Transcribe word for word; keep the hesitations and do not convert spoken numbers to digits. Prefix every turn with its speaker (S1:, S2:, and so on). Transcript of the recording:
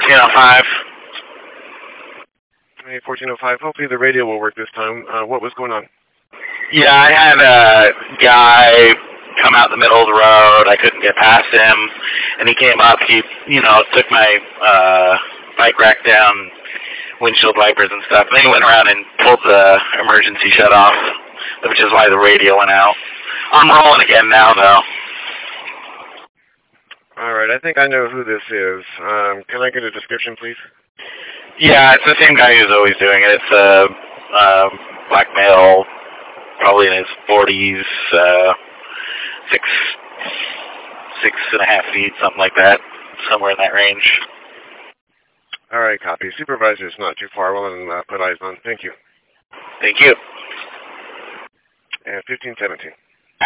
S1: fourteen oh five.
S2: Hey, fourteen oh five. Hopefully the radio will work this time. Uh, what was going on?
S1: Yeah, I had a guy come out in the middle of the road. I couldn't get past him, and he came up. He, you know, took my uh, bike rack down, windshield wipers and stuff. And then he went around and pulled the emergency shut off, which is why the radio went out. I'm rolling again now, though.
S2: All right, I think I know who this is. Um, can I get a description, please?
S1: Yeah, it's the same guy who's always doing it. It's a uh, black male, probably in his forties, uh, six, six and a half feet, something like that, somewhere in that range.
S2: All right, copy. Supervisor's not too far. Well, and uh, put eyes on. Thank you.
S1: Thank you.
S2: And fifteen seventeen.